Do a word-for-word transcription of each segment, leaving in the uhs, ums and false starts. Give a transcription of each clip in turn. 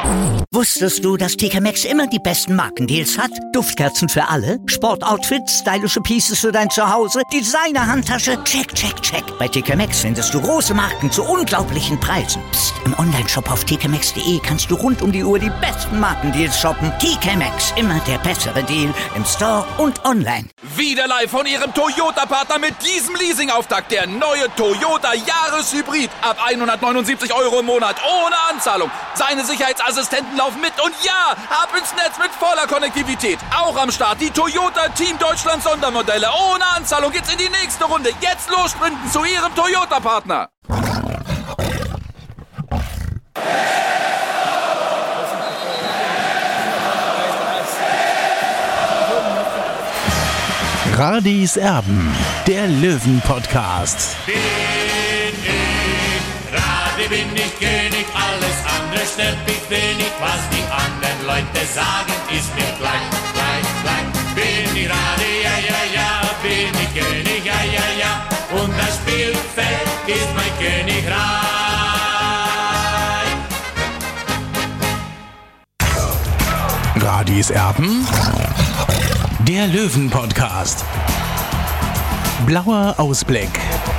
Wusstest du, dass T K Maxx immer die besten Markendeals hat? Duftkerzen für alle, Sportoutfits, stylische Pieces für dein Zuhause, Designer-Handtasche, check, check, check. Bei T K Maxx findest du große Marken zu unglaublichen Preisen. Psst. Im Onlineshop auf t k maxx punkt d e kannst du rund um die Uhr die besten Markendeals shoppen. T K Maxx, immer der bessere Deal im Store und online. Wieder live von Ihrem Toyota-Partner mit diesem Leasing-Auftakt. Der neue Toyota Jahreshybrid. Ab hundertneunundsiebzig Euro im Monat. Ohne Anzahlung. Seine Sicherheitsassistenten laufen mit. Und ja, ab ins Netz mit voller Konnektivität. Auch am Start die Toyota Team Deutschland Sondermodelle. Ohne Anzahlung geht's in die nächste Runde. Jetzt los sprinten zu Ihrem Toyota-Partner. Radis Erben, der Löwen-Podcast. Bin ich, Radi bin ich König, alles andere stört mich wenig. Was die anderen Leute sagen, ist mir gleich, gleich, gleich. Bin ich Radi, ja, ja, ja, bin ich König, ja, ja, ja. Und das Spielfeld ist mein Königreich. Radis Erben, der Löwen-Podcast. Blauer Ausblick.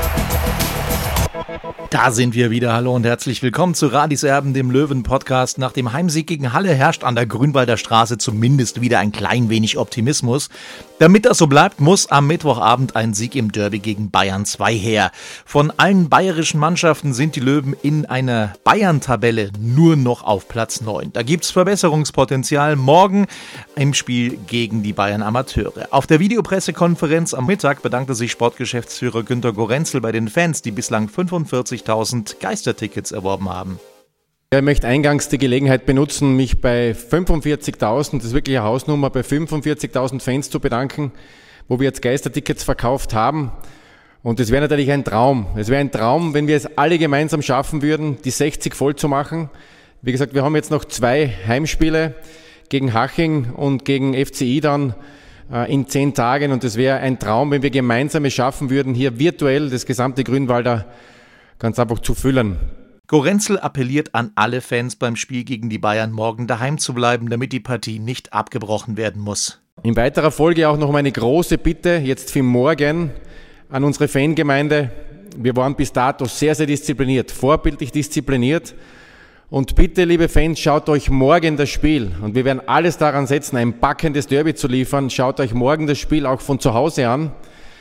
Da sind wir wieder. Hallo und herzlich willkommen zu Radis Erben, dem Löwen-Podcast. Nach dem Heimsieg gegen Halle herrscht an der Grünwalder Straße zumindest wieder ein klein wenig Optimismus. Damit das so bleibt, muss am Mittwochabend ein Sieg im Derby gegen Bayern zwei her. Von allen bayerischen Mannschaften sind die Löwen in einer Bayern-Tabelle nur noch auf Platz neun. Da gibt's Verbesserungspotenzial morgen im Spiel gegen die Bayern Amateure. Auf der Videopressekonferenz am Mittag bedankte sich Sportgeschäftsführer Günter Gorenzel bei den Fans, die bislang fünfundvierzigtausend Geistertickets erworben haben. Ich möchte eingangs die Gelegenheit benutzen, mich bei fünfundvierzigtausend, das ist wirklich eine Hausnummer, bei fünfundvierzigtausend Fans zu bedanken, wo wir jetzt Geistertickets verkauft haben. Und es wäre natürlich ein Traum. Es wäre ein Traum, wenn wir es alle gemeinsam schaffen würden, die sechzig voll zu machen. Wie gesagt, wir haben jetzt noch zwei Heimspiele gegen Haching und gegen F C I dann äh, in zehn Tagen. Und es wäre ein Traum, wenn wir gemeinsam es schaffen würden, hier virtuell das gesamte Grünwalder ganz einfach zu füllen. Gorenzel appelliert an alle Fans beim Spiel gegen die Bayern morgen daheim zu bleiben, damit die Partie nicht abgebrochen werden muss. In weiterer Folge auch noch meine große Bitte jetzt für morgen an unsere Fangemeinde. Wir waren bis dato sehr, sehr diszipliniert, vorbildlich diszipliniert. Und bitte, liebe Fans, schaut euch morgen das Spiel. Und wir werden alles daran setzen, ein packendes Derby zu liefern. Schaut euch morgen das Spiel auch von zu Hause an.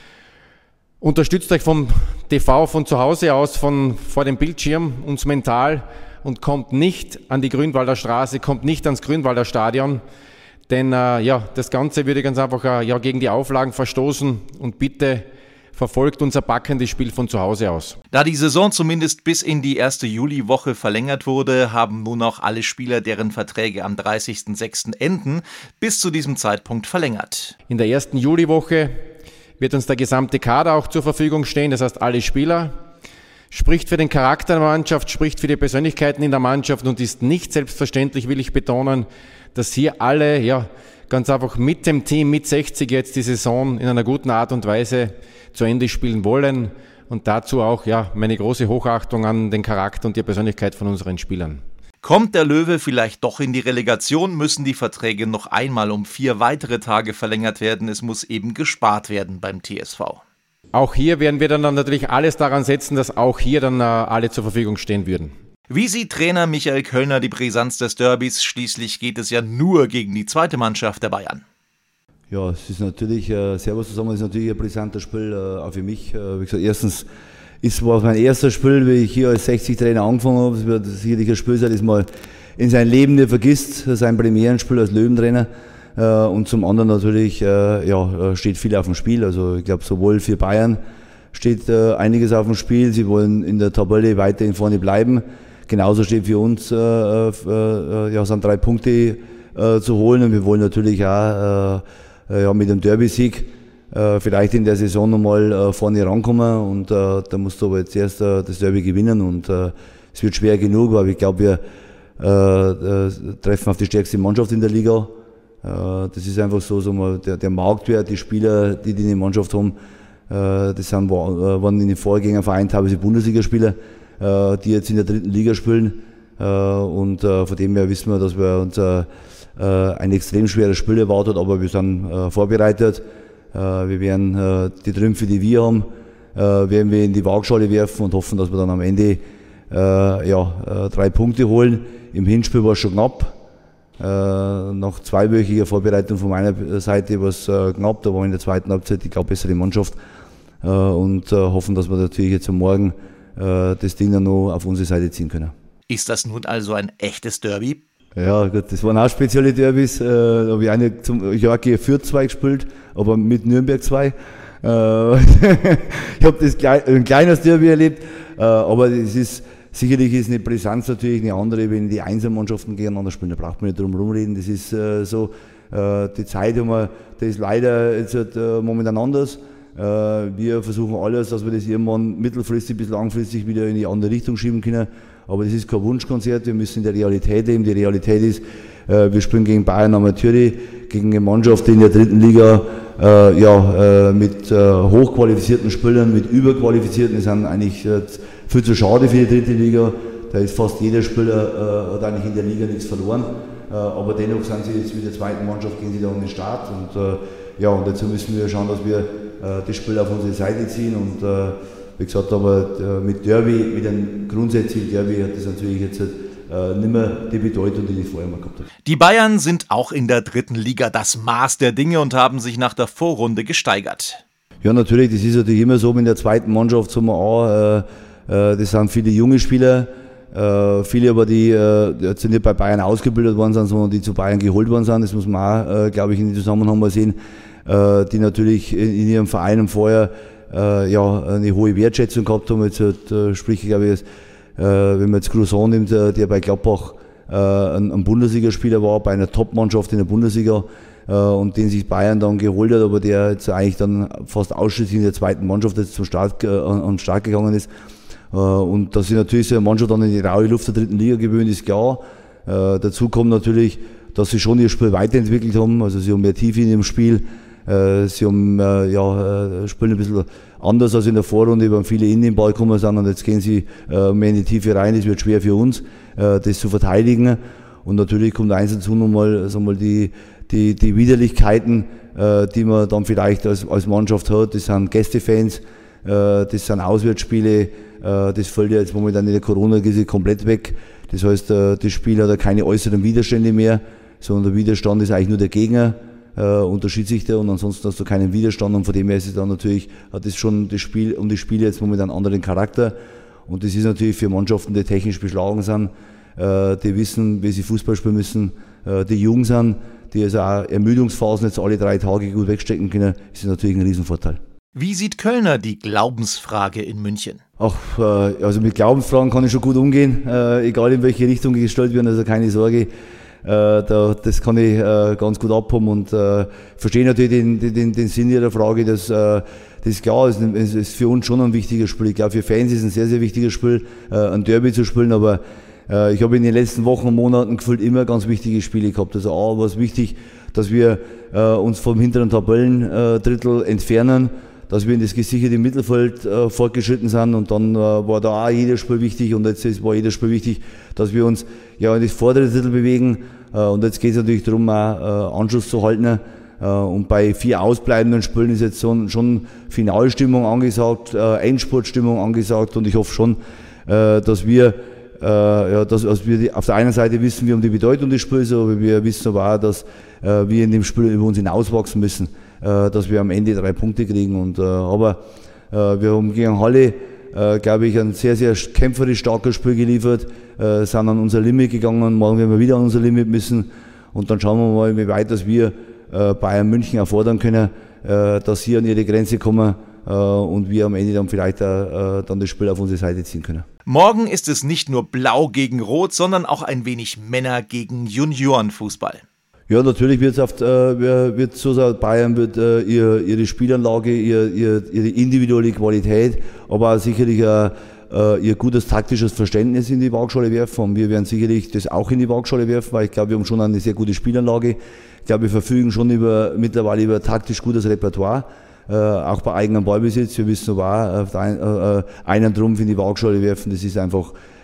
Unterstützt euch vom T V von zu Hause aus, von vor dem Bildschirm, uns mental und kommt nicht an die Grünwalder Straße, kommt nicht ans Grünwalder Stadion, denn äh, ja, das Ganze würde ganz einfach äh, ja, gegen die Auflagen verstoßen und bitte verfolgt unser packendes Spiel von zu Hause aus. Da die Saison zumindest bis in die erste Juliwoche verlängert wurde, haben nun auch alle Spieler, deren Verträge am dreißigsten sechsten enden, bis zu diesem Zeitpunkt verlängert. In der ersten Juliwoche wird uns der gesamte Kader auch zur Verfügung stehen, das heißt alle Spieler. Spricht für den Charakter der Mannschaft, spricht für die Persönlichkeiten in der Mannschaft und ist nicht selbstverständlich, will ich betonen, dass hier alle ja ganz einfach mit dem Team, mit sechzig jetzt die Saison in einer guten Art und Weise zu Ende spielen wollen und dazu auch ja meine große Hochachtung an den Charakter und die Persönlichkeit von unseren Spielern. Kommt der Löwe vielleicht doch in die Relegation, müssen die Verträge noch einmal um vier weitere Tage verlängert werden. Es muss eben gespart werden beim T S V. Auch hier werden wir dann natürlich alles daran setzen, dass auch hier dann äh, alle zur Verfügung stehen würden. Wie sieht Trainer Michael Kölner die Brisanz des Derbys? Schließlich geht es ja nur gegen die zweite Mannschaft der Bayern. Ja, es ist natürlich, äh, Servus zusammen, es ist natürlich ein brisantes Spiel, äh, auch für mich. Äh, wie gesagt, erstens, es war mein erstes Spiel, wie ich hier als sechzig-Trainer angefangen habe. Es wird sicherlich ein Spiel sein, das man in seinem Leben nicht vergisst. Sein Premierenspiel als Löwentrainer. Und zum anderen natürlich ja, steht viel auf dem Spiel. Also ich glaube, sowohl für Bayern steht einiges auf dem Spiel. Sie wollen in der Tabelle weiterhin vorne bleiben. Genauso steht für uns, ja, sind drei Punkte zu holen. Und wir wollen natürlich auch ja, mit dem Derby-Sieg vielleicht in der Saison nochmal äh, vorne rankommen und äh, da musst du aber jetzt erst äh, das Derby gewinnen und äh, es wird schwer genug, aber ich glaube, wir äh, äh, treffen auf die stärkste Mannschaft in der Liga. Äh, das ist einfach so, so mal der, der Marktwert, die Spieler, die die in der Mannschaft haben, äh, das sind, waren in den Vorgängervereinen teilweise Bundesligaspieler, äh, die jetzt in der dritten Liga spielen. Und von dem her wissen wir, dass wir uns ein extrem schweres Spiel erwartet, aber wir sind vorbereitet. Wir werden die Trümpfe, die wir haben, werden wir in die Waagschale werfen und hoffen, dass wir dann am Ende ja, drei Punkte holen. Im Hinspiel war es schon knapp. Nach zweiwöchiger Vorbereitung von meiner Seite war es knapp. Da war in der zweiten Halbzeit die, glaube ich, bessere Mannschaft. Und hoffen, dass wir natürlich jetzt am Morgen das Ding dann noch auf unsere Seite ziehen können. Ist das nun also ein echtes Derby? Ja, gut, das waren auch spezielle Derbys. Äh, da habe ich eine zum Jorge Fürth zwei gespielt, aber mit Nürnberg zwei. Äh, ich habe das klein, ein kleines Derby erlebt, äh, aber es ist sicherlich ist eine Brisanz natürlich eine andere, wenn die Einzelmannschaften gegeneinander spielen. Da braucht man nicht drum rumreden. Das ist äh, so, äh, die Zeit haben wir, das ist leider jetzt halt, äh, momentan anders. Äh, wir versuchen alles, dass wir das irgendwann mittelfristig bis langfristig wieder in die andere Richtung schieben können. Aber das ist kein Wunschkonzert, wir müssen in der Realität leben. Die Realität ist, äh, wir spielen gegen Bayern Amateure, gegen eine Mannschaft, die in der dritten Liga äh, ja, äh, mit äh, hochqualifizierten Spielern, mit überqualifizierten, die sind eigentlich äh, viel zu schade für die dritte Liga. Da ist fast jeder Spieler, äh, hat eigentlich in der Liga nichts verloren. Äh, aber dennoch sind sie jetzt mit der zweiten Mannschaft, gehen sie da an den Start. Und äh, ja, und dazu müssen wir schauen, dass wir äh, das Spiel auf unsere Seite ziehen. Und äh, wie gesagt, aber mit Derby, mit einem grundsätzlichen Derby hat das natürlich jetzt äh, nicht mehr die Bedeutung, die ich vorher mal gehabt habe. Die Bayern sind auch in der dritten Liga das Maß der Dinge und haben sich nach der Vorrunde gesteigert. Ja, natürlich, das ist natürlich immer so, in der zweiten Mannschaft sagen wir auch, äh, äh, das sind viele junge Spieler, äh, viele aber, die äh, jetzt nicht bei Bayern ausgebildet worden sind, sondern die zu Bayern geholt worden sind, das muss man auch, äh, glaube ich, in dem Zusammenhang mal sehen, äh, die natürlich in, in ihrem Verein vorher Äh, ja, eine hohe Wertschätzung gehabt haben. Jetzt äh, sprich ich, glaube ich, äh, wenn man jetzt Cruzon nimmt, äh, der bei Gladbach äh, ein, ein Bundesligaspieler war, bei einer Top-Mannschaft in der Bundesliga äh, und den sich Bayern dann geholt hat, aber der jetzt eigentlich dann fast ausschließlich in der zweiten Mannschaft jetzt zum Start, äh, an den Start gegangen ist. Äh, und dass sich natürlich so eine Mannschaft dann in die raue Luft der dritten Liga gewöhnt, ist klar. Äh, dazu kommt natürlich, dass sie schon ihr Spiel weiterentwickelt haben, also sie haben mehr Tiefe in ihrem Spiel. Sie haben, äh, ja, spielen ein bisschen anders als in der Vorrunde, weil viele in den Ball gekommen sind und jetzt gehen sie äh, mehr in die Tiefe rein. Es wird schwer für uns, äh, das zu verteidigen. Und natürlich kommt eins dazu nochmal, sagen wir mal, die, die, die Widerlichkeiten, äh, die man dann vielleicht als, als Mannschaft hat. Das sind Gästefans, äh, das sind Auswärtsspiele, äh, das fällt ja jetzt momentan in der Corona-Krise komplett weg. Das heißt, äh, das Spiel hat ja keine äußeren Widerstände mehr, sondern der Widerstand ist eigentlich nur der Gegner. Äh, und der Schiedsrichter und ansonsten hast du keinen Widerstand und von dem her ist es dann natürlich, hat es schon das Spiel und die Spiele jetzt momentan einen anderen Charakter und das ist natürlich für Mannschaften, die technisch beschlagen sind, äh, die wissen, wie sie Fußball spielen müssen, äh, die jung sind, die also auch Ermüdungsphasen jetzt alle drei Tage gut wegstecken können, ist natürlich ein Riesenvorteil. Wie sieht Kölner die Glaubensfrage in München? Ach, äh, also mit Glaubensfragen kann ich schon gut umgehen, äh, egal in welche Richtung gestellt werden, also keine Sorge. Äh, da, das kann ich äh, ganz gut abhaben und äh, verstehe natürlich den, den, den Sinn Ihrer Frage, dass äh, das ist klar, es ist, ist für uns schon ein wichtiges Spiel. Ich glaube, für Fans ist es ein sehr, sehr wichtiges Spiel, äh, ein Derby zu spielen, aber äh, ich habe in den letzten Wochen und Monaten gefühlt immer ganz wichtige Spiele gehabt. Also A, war es wichtig, dass wir äh, uns vom hinteren Tabellendrittel entfernen, dass wir in das gesicherte Mittelfeld äh, fortgeschritten sind und dann äh, war da auch jedes Spiel wichtig und jetzt ist, war jedes Spiel wichtig, dass wir uns ja in das vordere Drittel bewegen äh, und jetzt geht es natürlich darum, auch äh, Anschluss zu halten äh, und bei vier ausbleibenden Spielen ist jetzt so, schon Finalstimmung angesagt, äh, Endspurtstimmung angesagt und ich hoffe schon, äh, dass wir äh, ja, dass, dass wir die, auf der einen Seite wissen wir um die Bedeutung des Spiels, aber wir wissen aber auch, dass äh, wir in dem Spiel über uns hinauswachsen müssen, dass wir am Ende drei Punkte kriegen. Und, äh, aber äh, wir haben gegen Halle, äh, glaube ich, ein sehr, sehr kämpferisch starkes Spiel geliefert, äh, sind an unser Limit gegangen, morgen werden wir wieder an unser Limit müssen und dann schauen wir mal, wie weit dass wir äh, Bayern München erfordern können, äh, dass sie an ihre Grenze kommen äh, und wir am Ende dann vielleicht äh, dann das Spiel auf unsere Seite ziehen können. Morgen ist es nicht nur Blau gegen Rot, sondern auch ein wenig Männer gegen Juniorenfußball. Ja, natürlich wird es auf, äh, wird so sein, Bayern wird äh, ihr, ihre Spielanlage, ihr, ihr, ihre individuelle Qualität, aber auch sicherlich äh, äh, ihr gutes taktisches Verständnis in die Waagschale werfen. Und wir werden sicherlich das auch in die Waagschale werfen, weil ich glaube, wir haben schon eine sehr gute Spielanlage. Ich glaube, wir verfügen schon über, mittlerweile über taktisch gutes Repertoire, äh, auch bei eigenem Ballbesitz. Wir wissen aber auch, auf einen, äh, einen Trumpf in die Waagschale werfen, das ist einfach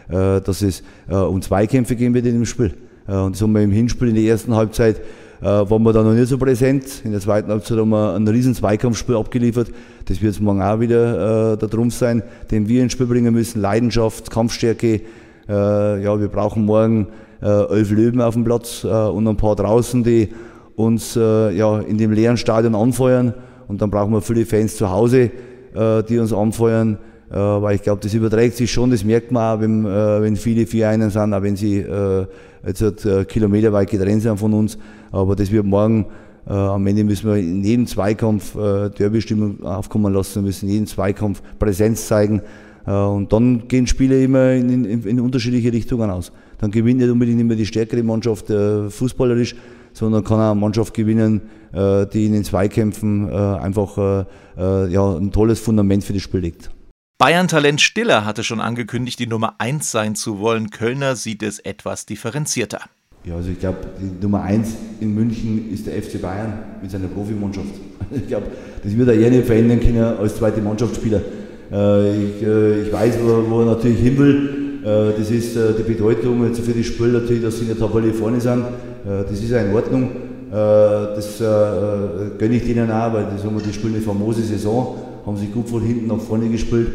äh, dass es äh, um Zweikämpfe gehen wird in dem Spiel. Äh, und das haben wir im Hinspiel in der ersten Halbzeit, äh, waren wir da noch nicht so präsent. In der zweiten Halbzeit haben wir ein riesen Zweikampfspiel abgeliefert. Das wird jetzt morgen auch wieder äh, der Trumpf sein, den wir ins Spiel bringen müssen. Leidenschaft, Kampfstärke. Äh, ja, wir brauchen morgen äh, elf Löwen auf dem Platz äh, und ein paar draußen, die uns äh, ja, in dem leeren Stadion anfeuern. Und dann brauchen wir viele Fans zu Hause, äh, die uns anfeuern. Äh, weil ich glaube, das überträgt sich schon, das merkt man auch, wenn, äh, wenn viele vier einen sind, auch wenn sie äh, jetzt halt, äh, kilometerweit getrennt sind von uns. Aber das wird morgen, äh, am Ende müssen wir in jedem Zweikampf äh, Derby-Stimmung aufkommen lassen, wir müssen in jedem Zweikampf Präsenz zeigen. Äh, und dann gehen Spiele immer in, in, in unterschiedliche Richtungen aus. Dann gewinnt nicht unbedingt immer die stärkere Mannschaft äh, fußballerisch, sondern kann auch eine Mannschaft gewinnen, äh, die in den Zweikämpfen äh, einfach äh, äh, ja, ein tolles Fundament für das Spiel legt. Bayern-Talent Stiller hatte schon angekündigt, die Nummer eins sein zu wollen. Kölner sieht es etwas differenzierter. Ja, also ich glaube, die Nummer eins in München ist der F C Bayern mit seiner Profimannschaft. Ich glaube, das wird er eher nicht verändern können als zweite Mannschaftsspieler. Ich, ich weiß, wo, wo er natürlich hin will. Das ist die Bedeutung jetzt für die Spiel natürlich, dass sie in der Tabelle vorne sind. Das ist ja in Ordnung. Das gönne ich denen auch, weil das haben wir, die spielen eine famose Saison, haben sich gut von hinten nach vorne gespielt.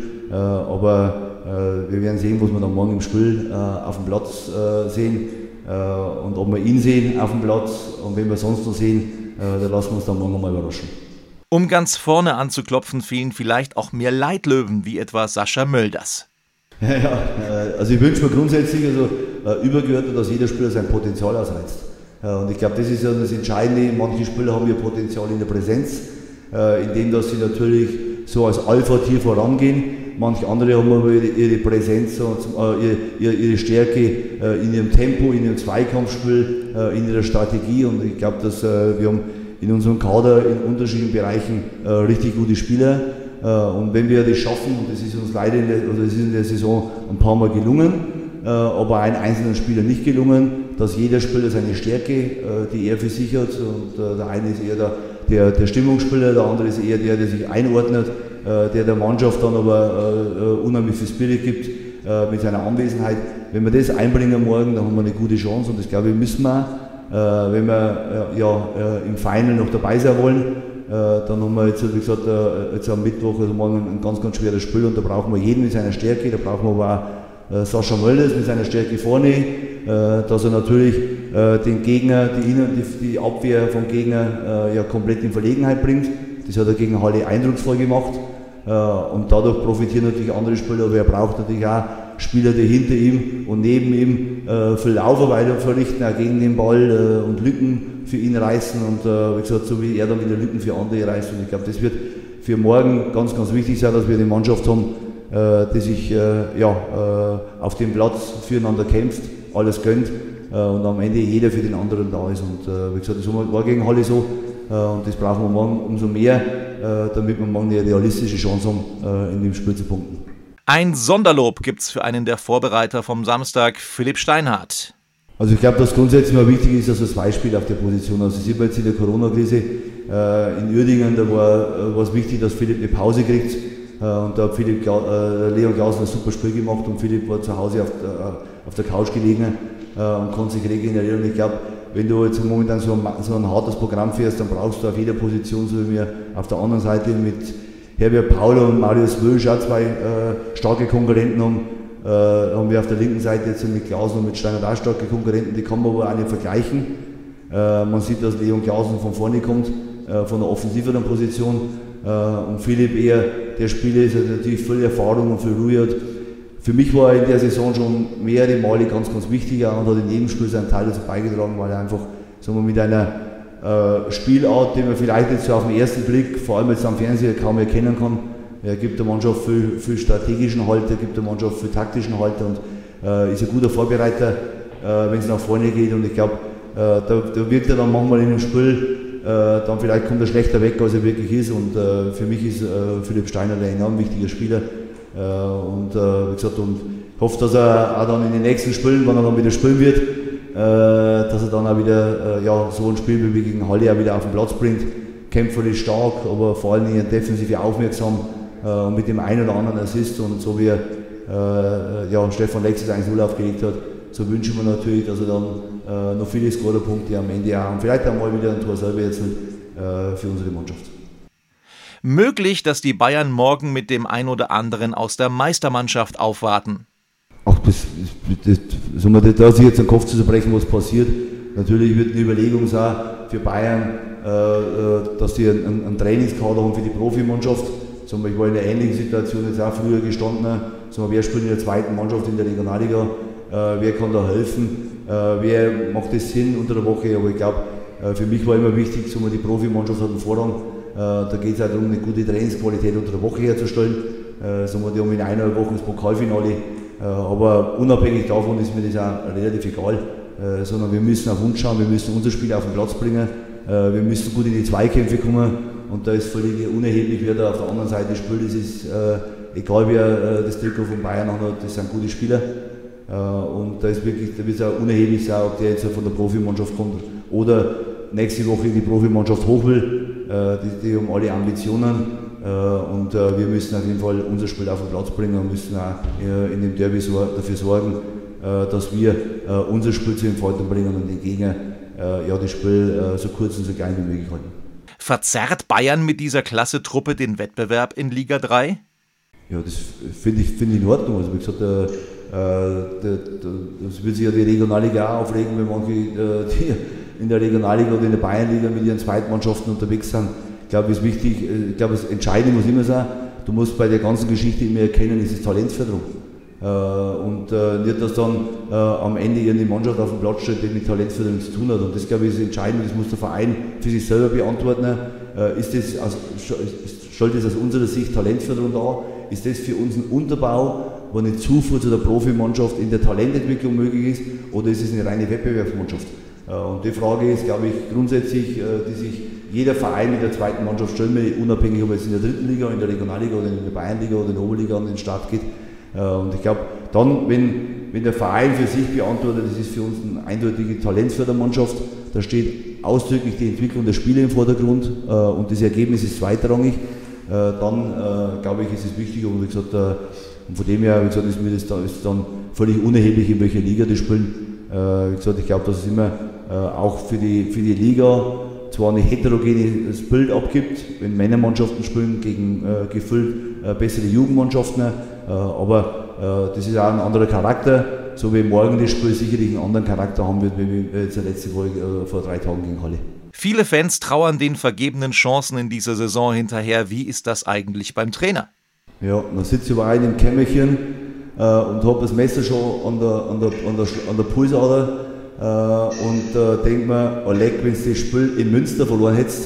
Aber wir werden sehen, was wir dann morgen im Spiel auf dem Platz sehen. Und ob wir ihn sehen auf dem Platz und wenn wir sonst noch sehen, dann lassen wir uns dann morgen mal überraschen. Um ganz vorne anzuklopfen, fehlen vielleicht auch mehr Leitlöwen, wie etwa Sascha Mölders. Ja, ja, also ich wünsche mir grundsätzlich, also übergeordnet, dass jeder Spieler sein Potenzial ausreizt. Und ich glaube, das ist ja das Entscheidende. Manche Spieler haben ihr Potenzial in der Präsenz, indem dass sie natürlich so als Alpha-Tier vorangehen. Manche andere haben aber ihre Präsenz und ihre Stärke in ihrem Tempo, in ihrem Zweikampfspiel, in ihrer Strategie. Und ich glaube, dass wir haben in unserem Kader in unterschiedlichen Bereichen richtig gute Spieler. Und wenn wir das schaffen, und das ist uns leider in der, also das ist in der Saison ein paar Mal gelungen, aber einem einzelnen Spieler nicht gelungen, dass jeder Spieler seine Stärke, die er für sich hat, und der eine ist eher der, der, der Stimmungsspieler, der andere ist eher der, der sich einordnet, der der Mannschaft dann aber unheimlich viel Spirit gibt mit seiner Anwesenheit. Wenn wir das einbringen morgen, dann haben wir eine gute Chance und das glaube ich müssen wir, wenn wir ja, im Final noch dabei sein wollen. Dann haben wir jetzt, wie gesagt, jetzt am Mittwoch, also morgen ein ganz, ganz schweres Spiel und da brauchen wir jeden mit seiner Stärke, da brauchen wir aber auch Sascha Mölders mit seiner Stärke vorne, dass er natürlich den Gegner, die, die, die Abwehr vom Gegner ja komplett in Verlegenheit bringt. Das hat er gegen Halle eindrucksvoll gemacht und dadurch profitieren natürlich andere Spieler, aber er braucht natürlich auch Spieler, die hinter ihm und neben ihm viel Laufarbeit verrichten, auch gegen den Ball und Lücken für ihn reißen und wie gesagt, so wie er dann wieder Lücken für andere reißt. Und ich glaube, das wird für morgen ganz, ganz wichtig sein, dass wir eine Mannschaft haben, die sich ja, auf dem Platz füreinander kämpft, alles gönnt und am Ende jeder für den anderen da ist. Und wie gesagt, das war gegen Halle so und das brauchen wir morgen umso mehr, damit wir morgen eine realistische Chance haben, in dem Spiel zu punkten. Ein Sonderlob gibt's für einen der Vorbereiter vom Samstag, Philipp Steinhardt. Also ich glaube, dass grundsätzlich mal wichtig ist, dass wir zwei Spieler auf der Position haben. Also sieht man jetzt in der Corona-Krise äh, in Uerdingen, da war es äh, wichtig, dass Philipp eine Pause kriegt. Äh, und da hat Philipp, äh, Leon Klausen ein super Spiel gemacht und Philipp war zu Hause auf der, auf der Couch gelegen äh, und konnte sich regenerieren. Und ich glaube, wenn du jetzt momentan so ein, so ein hartes Programm fährst, dann brauchst du auf jeder Position, so wie wir auf der anderen Seite mit Herbert Paulo und Marius Wölsch auch zwei äh, starke Konkurrenten haben. Äh, haben wir auf der linken Seite jetzt mit Klausen und mit Steiner auch starke Konkurrenten, die kann man aber auch nicht vergleichen. Äh, man sieht, dass Leon Klausen von vorne kommt, äh, von der offensiveren Position äh, und Philipp eher der Spieler ist, der natürlich viel Erfahrung und viel Ruhe hat. Für mich war er in der Saison schon mehrere Male ganz, ganz wichtig und hat in jedem Spiel seinen Teil dazu beigetragen, weil er einfach sagen wir, mit einer äh, Spielart, die man vielleicht jetzt so auf den ersten Blick, vor allem jetzt am Fernseher, kaum erkennen kann. Er gibt der Mannschaft viel, viel strategischen Halt, er gibt der Mannschaft viel taktischen Halt und äh, ist ein guter Vorbereiter, äh, wenn es nach vorne geht. Und ich glaube, äh, da, da wirkt er dann manchmal in dem Spiel, äh, dann vielleicht kommt er schlechter weg, als er wirklich ist. Und äh, für mich ist äh, Philipp Steiner ein enorm wichtiger Spieler. Äh, und äh, wie gesagt, und ich hoffe, dass er auch dann in den nächsten Spielen, wenn er dann wieder spielen wird, äh, dass er dann auch wieder äh, ja, so ein Spiel wie gegen Halle auch wieder auf den Platz bringt. Kämpferisch stark, aber vor allen Dingen defensiv aufmerksam. Und mit dem einen oder anderen Assist und so wie er äh, ja, Stefan Lex das eins null aufgelegt hat, so wünschen wir natürlich, dass er dann äh, noch viele Scorerpunkte am Ende auch und vielleicht einmal wieder ein Tor selber erzielt äh, für unsere Mannschaft. Möglich, dass die Bayern morgen mit dem ein oder anderen aus der Meistermannschaft aufwarten. Ach, das, das, das, das, da sich jetzt den Kopf zu zerbrechen, was passiert. Natürlich wird eine Überlegung sein für Bayern, äh, dass sie einen, einen Trainingskader haben für die Profimannschaft. Sagen wir, ich war in einer ähnlichen Situation jetzt auch früher gestanden. Sagen wir, wer spielt in der zweiten Mannschaft in der Regionalliga? Äh, wer kann da helfen? Äh, wer macht das Sinn unter der Woche? Aber ich glaube, äh, für mich war immer wichtig, sagen wir, die Profimannschaft hat einen Vorrang. Äh, da geht es auch darum, eine gute Trainingsqualität unter der Woche herzustellen. Äh, sagen wir, die haben in einer Woche das Pokalfinale. Äh, aber unabhängig davon ist mir das auch relativ egal. Äh, sondern wir müssen auf uns schauen, wir müssen unser Spiel auf den Platz bringen. Äh, wir müssen gut in die Zweikämpfe kommen. Und da ist völlig unerheblich, wer da auf der anderen Seite spielt. Es ist äh, egal, wer äh, das Trikot von Bayern hat, das sind gute Spieler. Äh, und da ist wirklich, da wird es auch unerheblich sein, ob der jetzt von der Profimannschaft kommt oder nächste Woche in die Profimannschaft hoch will. Äh, die, die haben alle Ambitionen. Äh, und äh, wir müssen auf jeden Fall unser Spiel auf den Platz bringen und müssen auch äh, in dem Derby so, dafür sorgen, äh, dass wir äh, unser Spiel zu Entfaltung bringen und den Gegner äh, ja, das Spiel äh, so kurz und so klein wie möglich halten. Verzerrt Bayern mit dieser Klasse-Truppe den Wettbewerb in Liga drei? Ja, das finde ich, find ich in Ordnung. Also wie gesagt, der, äh, der, der, das wird sich ja die Regionalliga auch aufregen, wenn manche äh, die in der Regionalliga oder in der Bayernliga mit ihren Zweitmannschaften unterwegs sind. Ich glaube, es ist wichtig, ich glaube, das Entscheidende muss immer sein, du musst bei der ganzen Geschichte immer erkennen, es ist Talentförderung. Äh, und äh, nicht, dass dann äh, am Ende irgendeine Mannschaft auf dem Platz steht, die mit Talentförderung zu tun hat. Und das, glaube ich, ist entscheidend, das muss der Verein für sich selber beantworten. Äh, ist das aus, stellt das aus unserer Sicht Talentförderung dar? Ist das für uns ein Unterbau, wo eine Zufuhr zu der Profimannschaft in der Talententwicklung möglich ist? Oder ist es eine reine Wettbewerbsmannschaft? Äh, und die Frage ist, glaube ich, grundsätzlich, äh, die sich jeder Verein in der zweiten Mannschaft stellen will, unabhängig, ob es in der dritten Liga, in der Regionalliga oder in der Bayernliga oder in der Oberliga an den Start geht. Und ich glaube, dann, wenn, wenn der Verein für sich beantwortet, das ist für uns eine eindeutige Talentfördermannschaft, da steht ausdrücklich die Entwicklung der Spieler im Vordergrund und das Ergebnis ist zweitrangig, dann glaube ich, ist es wichtig und wie gesagt, und von dem her, wie gesagt, ist mir das da, ist dann völlig unerheblich, in welcher Liga die spielen. Wie gesagt, ich glaube, dass es immer auch für die, für die Liga zwar ein heterogenes Bild abgibt, wenn Männermannschaften spielen gegen äh, gefüllt äh, bessere Jugendmannschaften, äh, aber äh, das ist auch ein anderer Charakter, so wie morgen das Spiel sicherlich einen anderen Charakter haben wird, wie wir jetzt letzte Woche äh, vor drei Tagen gegen Halle. Viele Fans trauern den vergebenen Chancen in dieser Saison hinterher. Wie ist das eigentlich beim Trainer? Ja, man sitzt über einem im Kämmerchen äh, und hat das Messer schon an der, an der, an der, an der Pulsader. Uh, und uh, denkt man, oh leck, wenn du das Spiel in Münster verloren hättest,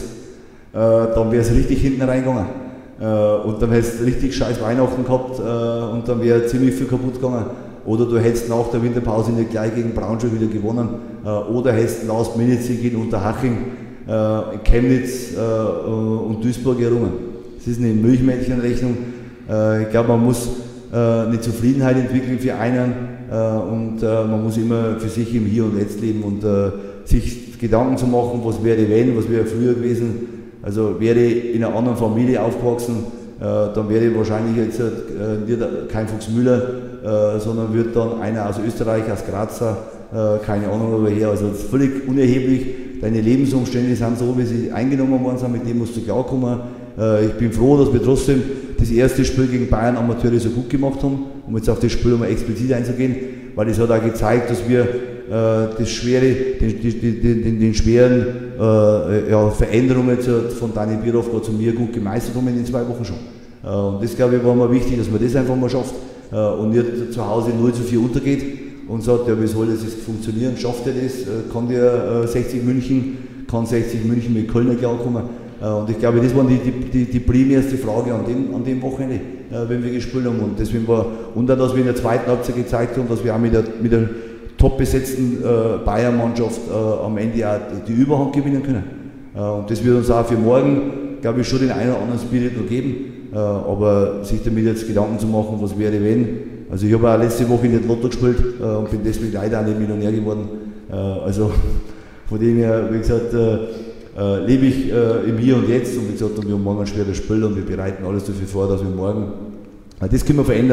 uh, dann wäre es richtig hinten reingegangen. Uh, und dann hättest du richtig scheiß Weihnachten gehabt uh, und dann wäre ziemlich viel kaputt gegangen. Oder du hättest nach der Winterpause nicht gleich gegen Braunschweig wieder gewonnen. Uh, oder hättest Last-Minute-Sieg in Unterhaching, uh, in Chemnitz uh, uh, und Duisburg errungen. Das ist eine Milchmädchenrechnung. Uh, ich glaube, man muss uh, eine Zufriedenheit entwickeln für einen. Und äh, man muss immer für sich im Hier und Jetzt leben und äh, sich Gedanken zu machen, was wäre wenn, was wäre früher gewesen. Also wäre ich in einer anderen Familie aufgewachsen, äh, dann wäre ich wahrscheinlich jetzt äh, nicht kein Fuchs Müller, äh, sondern wird dann einer aus Österreich, aus Grazer, äh, keine Ahnung woher. Also das ist völlig unerheblich. Deine Lebensumstände sind so, wie sie eingenommen worden sind, mit dem musst du klarkommen. Äh, ich bin froh, dass wir trotzdem das erste Spiel gegen Bayern Amateure so gut gemacht haben, um jetzt auf das Spiel mal explizit einzugehen, weil es hat auch gezeigt, dass wir äh, das schwere, den, den, den, den schweren äh, ja, Veränderungen jetzt von Dani Birovka zu mir gut gemeistert haben in den zwei Wochen schon. Äh, und das, glaube ich, war mir wichtig, dass man das einfach mal schafft äh, und nicht zu Hause null zu vier untergeht und sagt, ja, wie soll das jetzt funktionieren, schafft er das, äh, kann der äh, sechzig München, kann sechzig München mit Kölner klarkommen. Und ich glaube, das war die, die, die primärste Frage an dem, an dem Wochenende, äh, wenn wir gespielt haben. Und deswegen war, und dann, dass wir in der zweiten Halbzeit gezeigt haben, dass wir auch mit der, mit der top besetzten äh, Bayern-Mannschaft äh, am Ende auch die Überhand gewinnen können. Äh, und das wird uns auch für morgen, glaube ich, schon den einen oder anderen Spirit noch geben. Äh, aber sich damit jetzt Gedanken zu machen, was wäre wenn. Also ich habe auch letzte Woche nicht Lotto gespielt äh, und bin deswegen leider auch nicht Millionär geworden. Äh, also von dem her, wie gesagt, äh, Äh, lebe ich äh, im Hier und Jetzt und wie gesagt, wir haben morgen ein schweres Spiel und wir bereiten alles dafür vor, dass wir morgen, äh, das können wir verändern, können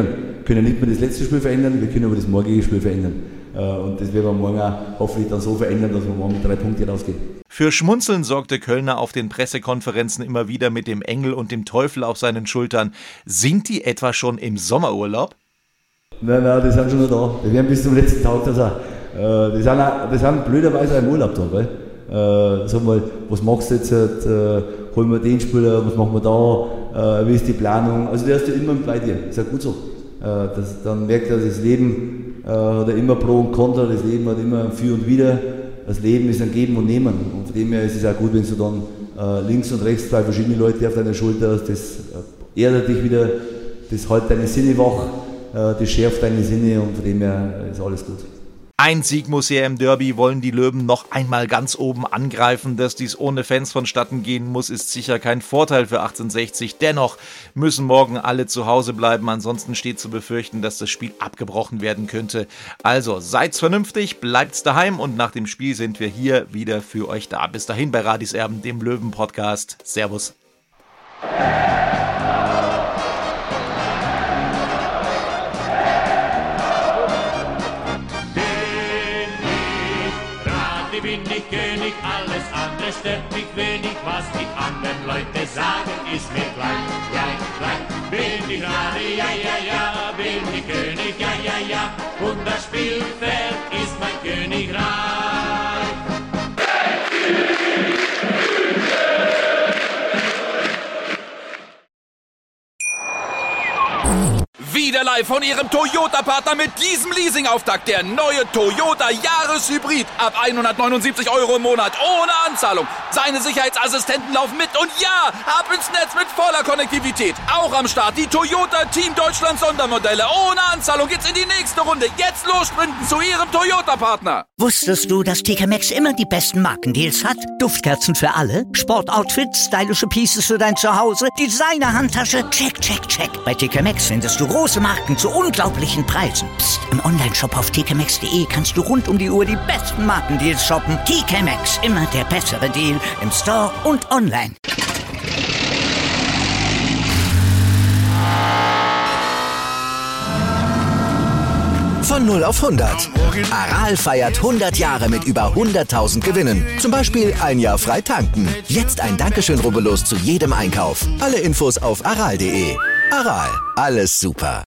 können nicht mehr das letzte Spiel verändern, wir können aber das morgige Spiel verändern. Und das werden wir morgen auch hoffentlich dann so verändern, dass wir morgen mit drei Punkten rausgehen. Für Schmunzeln sorgte Kölner auf den Pressekonferenzen immer wieder mit dem Engel und dem Teufel auf seinen Schultern. Sind die etwa schon im Sommerurlaub? Nein, nein, die sind schon noch da. Die werden bis zum letzten Tag da sein. Die sind, auch, die sind blöderweise auch im Urlaub da. Gell? Äh, sag mal, was machst du jetzt? Äh, holen wir den Spieler, was machen wir da? Äh, wie ist die Planung? Also der ist ja immer bei dir. Das ist ja gut so. Äh, das, dann merkt er, das Leben äh, hat er immer Pro und Contra, das Leben hat immer ein Für und Wider. Das Leben ist ein Geben und Nehmen. Und von dem her ist es auch gut, wenn du dann äh, links und rechts zwei verschiedene Leute auf deiner Schulter hast. Das äh, erdet dich wieder, das hält deine Sinne wach, äh, das schärft deine Sinne und von dem her ist alles gut. Ein Sieg muss her im Derby, wollen die Löwen noch einmal ganz oben angreifen. Dass dies ohne Fans vonstatten gehen muss, ist sicher kein Vorteil für achtzehnhundertsechzig. Dennoch müssen morgen alle zu Hause bleiben, ansonsten steht zu befürchten, dass das Spiel abgebrochen werden könnte. Also seid's vernünftig, bleibt's daheim und nach dem Spiel sind wir hier wieder für euch da. Bis dahin bei Radis Erben, dem Löwen-Podcast. Servus. Bin ich König, alles andere stört mich wenig, was die anderen Leute sagen, ist mir gleich, gleich, gleich. Bin ich Rade, ja, ja, ja, bin ich König, ja, ja, ja, und das Spielfeld ist mein Königreich. Wieder live von Ihrem Toyota-Partner mit diesem Leasing-Auftakt. Der neue Toyota Jahreshybrid. Ab hundertneunundsiebzig Euro im Monat. Ohne Anzahlung. Seine Sicherheitsassistenten laufen mit. Und ja, ab ins Netz mit voller Konnektivität. Auch am Start die Toyota Team Deutschland Sondermodelle. Ohne Anzahlung geht's in die nächste Runde. Jetzt los sprinten zu Ihrem Toyota-Partner. Wusstest du, dass T K Maxx immer die besten Markendeals hat? Duftkerzen für alle, Sportoutfits, stylische Pieces für dein Zuhause, Designer-Handtasche, check, check, check. Bei T K Maxx findest du große Marken zu unglaublichen Preisen. Psst. Im Onlineshop auf t k maxx punkt d e kannst du rund um die Uhr die besten Markendeals shoppen. T K Maxx, immer der bessere Deal im Store und online. Von null auf hundert. Aral feiert hundert Jahre mit über hunderttausend Gewinnen. Zum Beispiel ein Jahr frei tanken. Jetzt ein Dankeschön, rubbellos zu jedem Einkauf. Alle Infos auf aral punkt de. Aral, alles super.